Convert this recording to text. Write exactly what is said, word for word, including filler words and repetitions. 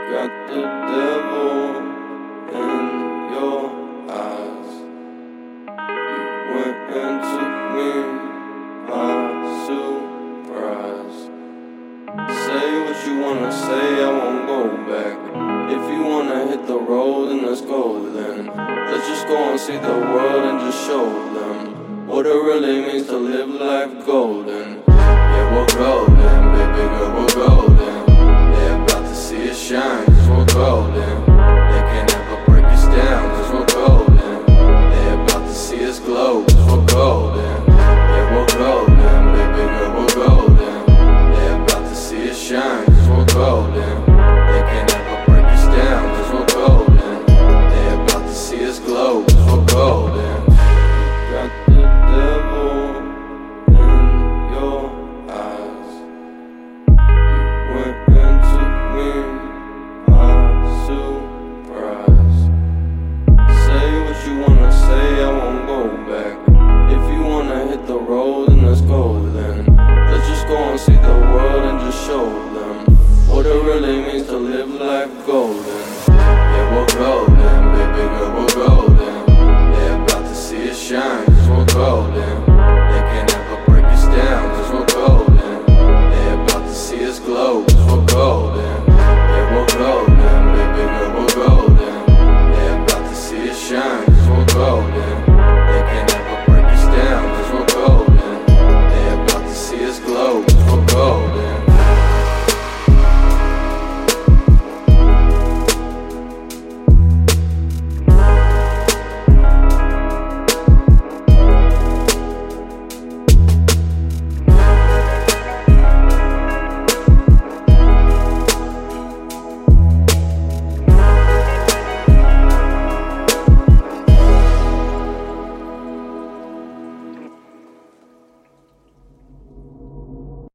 Got the devil in your eyes. You went and took me by surprise. Say what you wanna say, I won't go back. If you wanna hit the road, then let's go then. Let's just go and see the world and just show them what it really means to live life golden. Yeah, we're golden, baby girl, we're golden. They're about to see us shine, cause we're golden. They can't ever break us down, cause we're golden. They're about to see us glow, cause we're golden. Yeah, we're golden, baby girl, we're golden. They're about to see us shine, cause we're golden. They can't ever break us down, cause we're golden. They're about to see us glow, cause we're golden. Got the devil in your eyes. You went and took me by surprise. Say what you wanna say, I won't go back. If you wanna hit the road, then let's go then. Let's just go and see the world and just show them what it really means to live life golden.